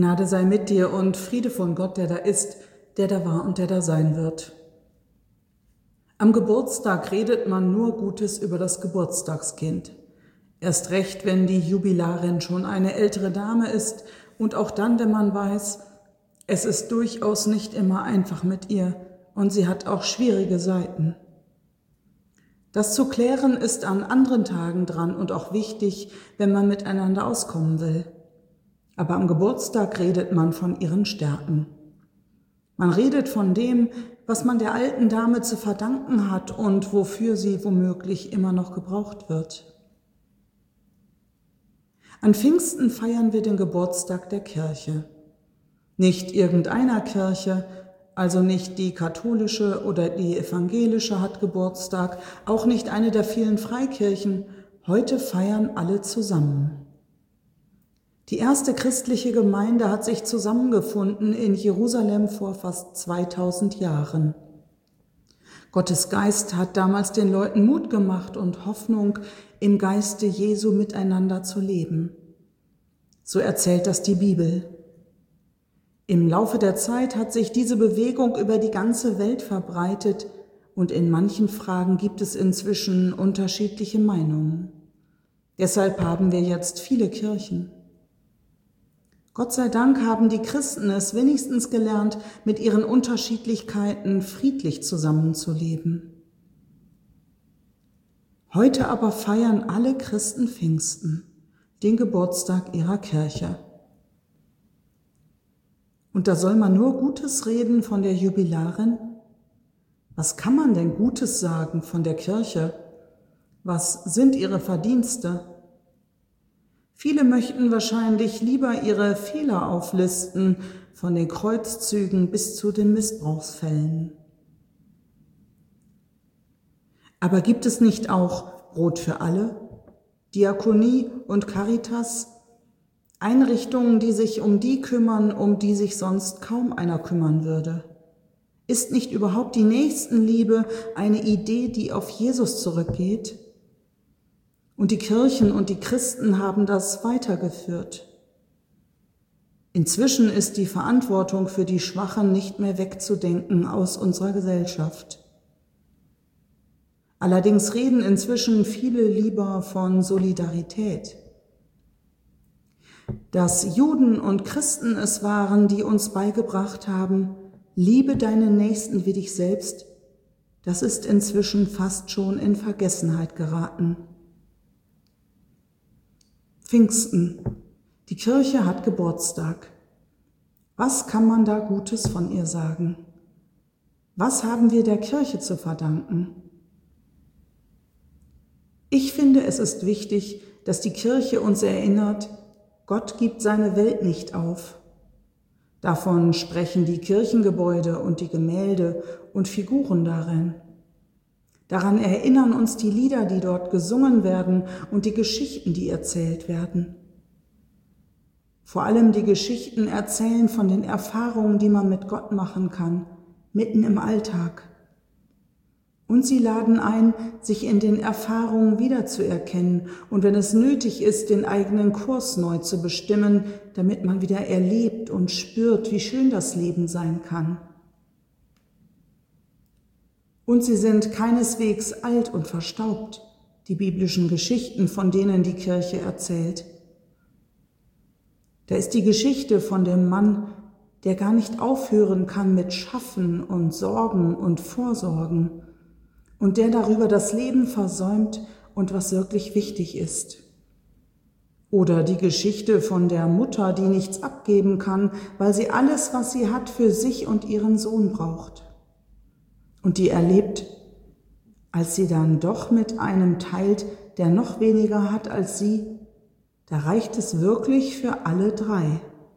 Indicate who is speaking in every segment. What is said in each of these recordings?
Speaker 1: Gnade sei mit dir und Friede von Gott, der da ist, der da war und der da sein wird. Am Geburtstag redet man nur Gutes über das Geburtstagskind. Erst recht, wenn die Jubilarin schon eine ältere Dame ist und auch dann, wenn man weiß, es ist durchaus nicht immer einfach mit ihr und sie hat auch schwierige Seiten. Das zu klären ist an anderen Tagen dran und auch wichtig, wenn man miteinander auskommen will. Aber am Geburtstag redet man von ihren Stärken. Man redet von dem, was man der alten Dame zu verdanken hat und wofür sie womöglich immer noch gebraucht wird. An Pfingsten feiern wir den Geburtstag der Kirche. Nicht irgendeiner Kirche, also nicht die katholische oder die evangelische hat Geburtstag, auch nicht eine der vielen Freikirchen. Heute feiern alle zusammen. Die erste christliche Gemeinde hat sich zusammengefunden in Jerusalem vor fast 2000 Jahren. Gottes Geist hat damals den Leuten Mut gemacht und Hoffnung, im Geiste Jesu miteinander zu leben. So erzählt das die Bibel. Im Laufe der Zeit hat sich diese Bewegung über die ganze Welt verbreitet und in manchen Fragen gibt es inzwischen unterschiedliche Meinungen. Deshalb haben wir jetzt viele Kirchen. Gott sei Dank haben die Christen es wenigstens gelernt, mit ihren Unterschiedlichkeiten friedlich zusammenzuleben. Heute aber feiern alle Christen Pfingsten, den Geburtstag ihrer Kirche. Und da soll man nur Gutes reden von der Jubilarin? Was kann man denn Gutes sagen von der Kirche? Was sind ihre Verdienste? Viele möchten wahrscheinlich lieber ihre Fehler auflisten, von den Kreuzzügen bis zu den Missbrauchsfällen. Aber gibt es nicht auch Brot für alle, Diakonie und Caritas, Einrichtungen, die sich um die kümmern, um die sich sonst kaum einer kümmern würde? Ist nicht überhaupt die Nächstenliebe eine Idee, die auf Jesus zurückgeht? Und die Kirchen und die Christen haben das weitergeführt. Inzwischen ist die Verantwortung für die Schwachen nicht mehr wegzudenken aus unserer Gesellschaft. Allerdings reden inzwischen viele lieber von Solidarität. Dass Juden und Christen es waren, die uns beigebracht haben, liebe deinen Nächsten wie dich selbst, das ist inzwischen fast schon in Vergessenheit geraten. Pfingsten. Die Kirche hat Geburtstag. Was kann man da Gutes von ihr sagen? Was haben wir der Kirche zu verdanken? Ich finde, es ist wichtig, dass die Kirche uns erinnert, Gott gibt seine Welt nicht auf. Davon sprechen die Kirchengebäude und die Gemälde und Figuren darin. Daran erinnern uns die Lieder, die dort gesungen werden und die Geschichten, die erzählt werden. Vor allem die Geschichten erzählen von den Erfahrungen, die man mit Gott machen kann, mitten im Alltag. Und sie laden ein, sich in den Erfahrungen wiederzuerkennen und wenn es nötig ist, den eigenen Kurs neu zu bestimmen, damit man wieder erlebt und spürt, wie schön das Leben sein kann. Und sie sind keineswegs alt und verstaubt, die biblischen Geschichten, von denen die Kirche erzählt. Da ist die Geschichte von dem Mann, der gar nicht aufhören kann mit Schaffen und Sorgen und Vorsorgen und der darüber das Leben versäumt und was wirklich wichtig ist. Oder die Geschichte von der Mutter, die nichts abgeben kann, weil sie alles, was sie hat, für sich und ihren Sohn braucht. Und die erlebt, als sie dann doch mit einem teilt, der noch weniger hat als sie, da reicht es wirklich für alle drei.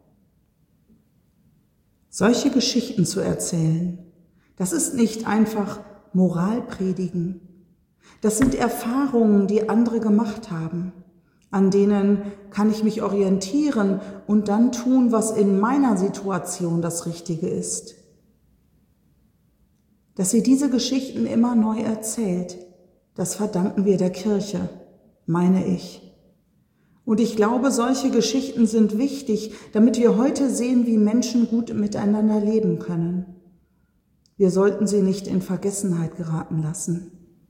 Speaker 1: Solche Geschichten zu erzählen, das ist nicht einfach Moral predigen. Das sind Erfahrungen, die andere gemacht haben. An denen kann ich mich orientieren und dann tun, was in meiner Situation das Richtige ist. Dass sie diese Geschichten immer neu erzählt, das verdanken wir der Kirche, meine ich. Und ich glaube, solche Geschichten sind wichtig, damit wir heute sehen, wie Menschen gut miteinander leben können. Wir sollten sie nicht in Vergessenheit geraten lassen.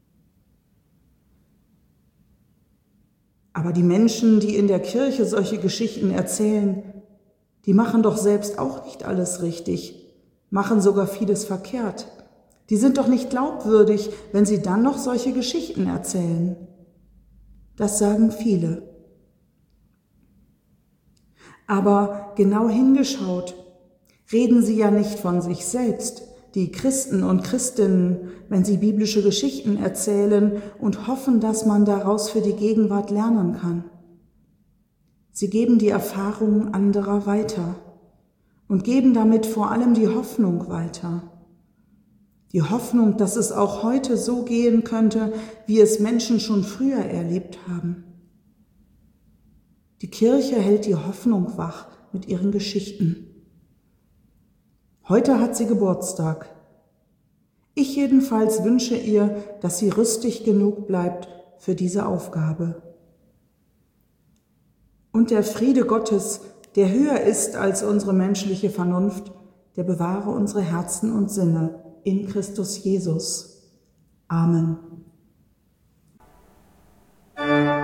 Speaker 1: Aber die Menschen, die in der Kirche solche Geschichten erzählen, die machen doch selbst auch nicht alles richtig, machen sogar vieles verkehrt. Die sind doch nicht glaubwürdig, wenn sie dann noch solche Geschichten erzählen. Das sagen viele. Aber genau hingeschaut, reden sie ja nicht von sich selbst, die Christen und Christinnen, wenn sie biblische Geschichten erzählen und hoffen, dass man daraus für die Gegenwart lernen kann. Sie geben die Erfahrungen anderer weiter und geben damit vor allem die Hoffnung weiter. Die Hoffnung, dass es auch heute so gehen könnte, wie es Menschen schon früher erlebt haben. Die Kirche hält die Hoffnung wach mit ihren Geschichten. Heute hat sie Geburtstag. Ich jedenfalls wünsche ihr, dass sie rüstig genug bleibt für diese Aufgabe. Und der Friede Gottes, der höher ist als unsere menschliche Vernunft, der bewahre unsere Herzen und Sinne in Christus Jesus. Amen.